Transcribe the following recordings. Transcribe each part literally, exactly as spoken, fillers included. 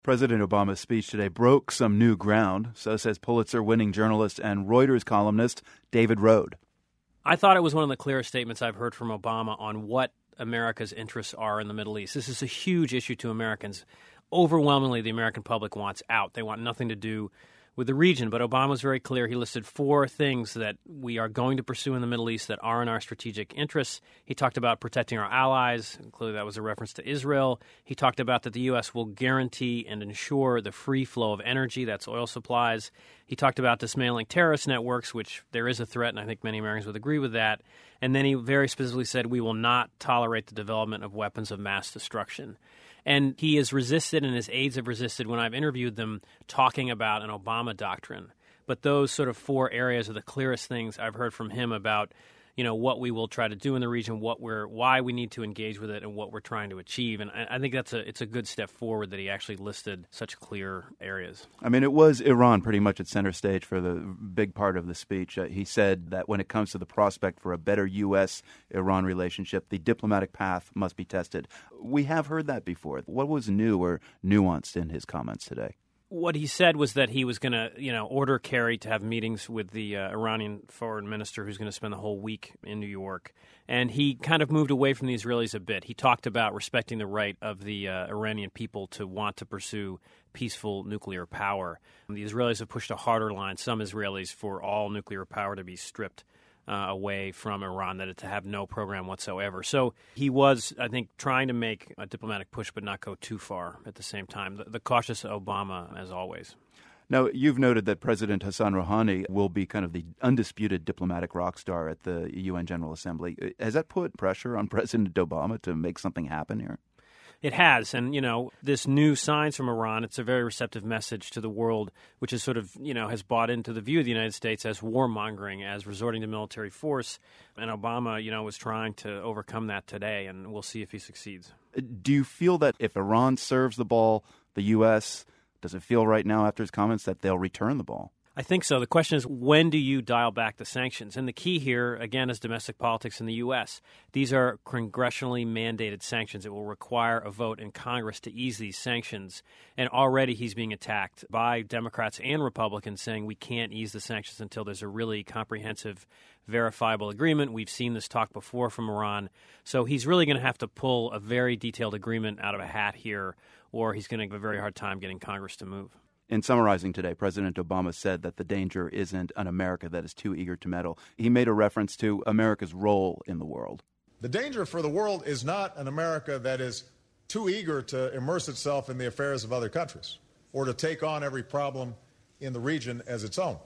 President Obama's speech today broke some new ground, so says Pulitzer-winning journalist and Reuters columnist David Rohde. I thought it was one of the clearest statements I've heard from Obama on what America's interests are in the Middle East. This is a huge issue to Americans. Overwhelmingly, the American public wants out. They want nothing to do with the region. But Obama was very clear. He listed four things that we are going to pursue in the Middle East that are in our strategic interests. He talked about protecting our allies. Clearly, that was a reference to Israel. He talked about that the U S will guarantee and ensure the free flow of energy, that's oil supplies. He talked about dismantling terrorist networks, which there is a threat, and I think many Americans would agree with that. And then he very specifically said we will not tolerate the development of weapons of mass destruction. And he has resisted, and his aides have resisted when I've interviewed them talking about an Obama doctrine. But those sort of four areas are the clearest things I've heard from him about, you know, what we will try to do in the region, what we're, why we need to engage with it, and what we're trying to achieve. And I, I think that's a it's a good step forward that he actually listed such clear areas. I mean, it was Iran pretty much at center stage for the big part of the speech. Uh, he said that when it comes to the prospect for a better U S Iran relationship, the diplomatic path must be tested. We have heard that before. What was new or nuanced in his comments today? What he said was that he was going to, you know, order Kerry to have meetings with the uh, Iranian foreign minister who's going to spend the whole week in New York. And he kind of moved away from the Israelis a bit. He talked about respecting the right of the uh, Iranian people to want to pursue peaceful nuclear power. The Israelis have pushed a harder line, some Israelis, for all nuclear power to be stripped Uh, away from Iran, that it to have no program whatsoever. So he was, I think, trying to make a diplomatic push but not go too far at the same time. The, the cautious Obama, as always. Now, you've noted that President Hassan Rouhani will be kind of the undisputed diplomatic rock star at the U N General Assembly. Has that put pressure on President Obama to make something happen here? It has. And, you know, this new signs from Iran, it's a very receptive message to the world, which is sort of, you know, has bought into the view of the United States as warmongering, as resorting to military force. And Obama, you know, was trying to overcome that today, and we'll see if he succeeds. Do you feel that if Iran serves the ball, the U S, does it feel right now after his comments that they'll return the ball? I think so. The question is, when do you dial back the sanctions? And the key here, again, is domestic politics in the U S. These are congressionally mandated sanctions. It will require a vote in Congress to ease these sanctions. And already he's being attacked by Democrats and Republicans saying we can't ease the sanctions until there's a really comprehensive, verifiable agreement. We've seen this talk before from Iran. So he's really going to have to pull a very detailed agreement out of a hat here, or he's going to have a very hard time getting Congress to move. In summarizing today, President Obama said that the danger isn't an America that is too eager to meddle. He made a reference to America's role in the world. The danger for the world is not an America that is too eager to immerse itself in the affairs of other countries or to take on every problem in the region as its own.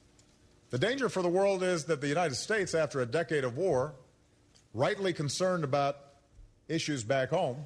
The danger for the world is that the United States, after a decade of war, rightly concerned about issues back home,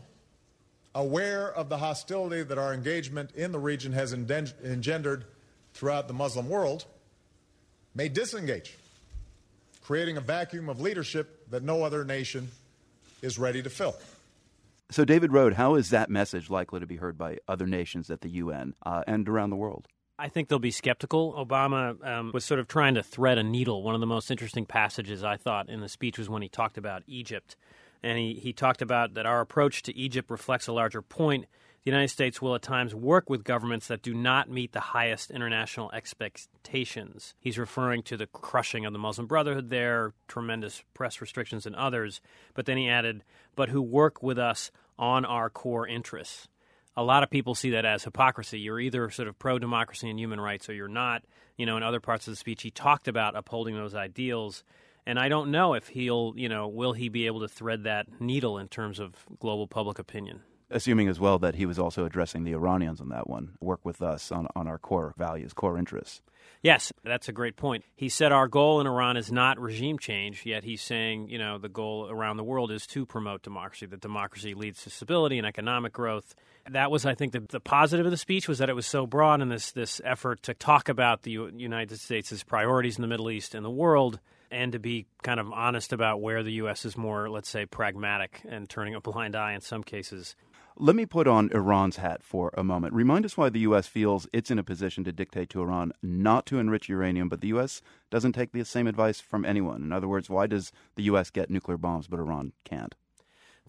aware of the hostility that our engagement in the region has engendered throughout the Muslim world, may disengage, creating a vacuum of leadership that no other nation is ready to fill. So, David Rohde, how is that message likely to be heard by other nations at the U N uh, and around the world? I think they'll be skeptical. Obama um, was sort of trying to thread a needle. One of the most interesting passages, I thought, in the speech was when he talked about Egypt. And he, he talked about that our approach to Egypt reflects a larger point. The United States will at times work with governments that do not meet the highest international expectations. He's referring to the crushing of the Muslim Brotherhood there, tremendous press restrictions and others. But then he added, but who work with us on our core interests. A lot of people see that as hypocrisy. You're either sort of pro-democracy and human rights or you're not. You know, in other parts of the speech, he talked about upholding those ideals. And I don't know if he'll, you know, will he be able to thread that needle in terms of global public opinion. Assuming as well that he was also addressing the Iranians on that one, work with us on, on our core values, core interests. Yes, that's a great point. He said our goal in Iran is not regime change, yet he's saying, you know, the goal around the world is to promote democracy, that democracy leads to stability and economic growth. That was, I think, the, the positive of the speech was that it was so broad in this, this effort to talk about the U- United States' priorities in the Middle East and the world, and to be kind of honest about where the U S is more, let's say, pragmatic and turning a blind eye in some cases. Let me put on Iran's hat for a moment. Remind us why the U S feels it's in a position to dictate to Iran not to enrich uranium, but the U S doesn't take the same advice from anyone. In other words, why does the U S get nuclear bombs, but Iran can't?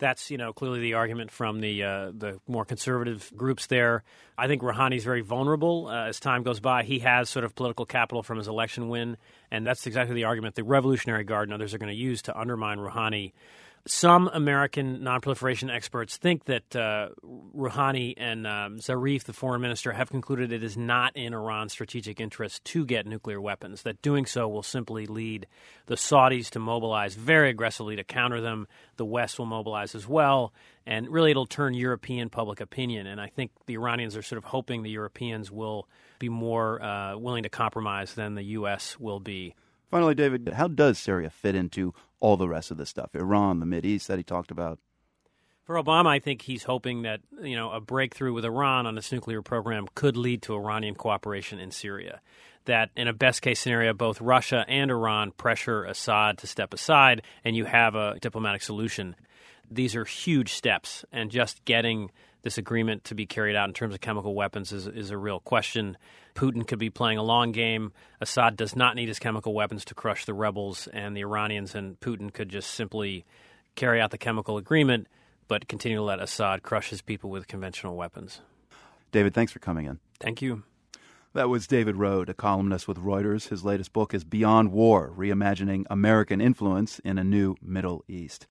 That's, you know, clearly the argument from the uh, the more conservative groups there. I think Rouhani's very vulnerable uh, as time goes by. He has sort of political capital from his election win, and that's exactly the argument the Revolutionary Guard and others are going to use to undermine Rouhani. Some American nonproliferation experts think that uh, Rouhani and um, Zarif, the foreign minister, have concluded it is not in Iran's strategic interest to get nuclear weapons, that doing so will simply lead the Saudis to mobilize very aggressively to counter them. The West will mobilize as well, and really it'll turn European public opinion. And I think the Iranians are sort of hoping the Europeans will be more uh, willing to compromise than the U S will be. Finally, David, how does Syria fit into all the rest of this stuff? Iran, the Mideast that he talked about. For Obama, I think he's hoping that, you know, a breakthrough with Iran on its nuclear program could lead to Iranian cooperation in Syria. That in a best-case scenario, both Russia and Iran pressure Assad to step aside, and you have a diplomatic solution. These are huge steps, and just getting this agreement to be carried out in terms of chemical weapons is, is a real question. Putin could be playing a long game. Assad does not need his chemical weapons to crush the rebels, and the Iranians and Putin could just simply carry out the chemical agreement, but continue to let Assad crush his people with conventional weapons. David, thanks for coming in. Thank you. That was David Rohde, a columnist with Reuters. His latest book is Beyond War, Reimagining American Influence in a New Middle East.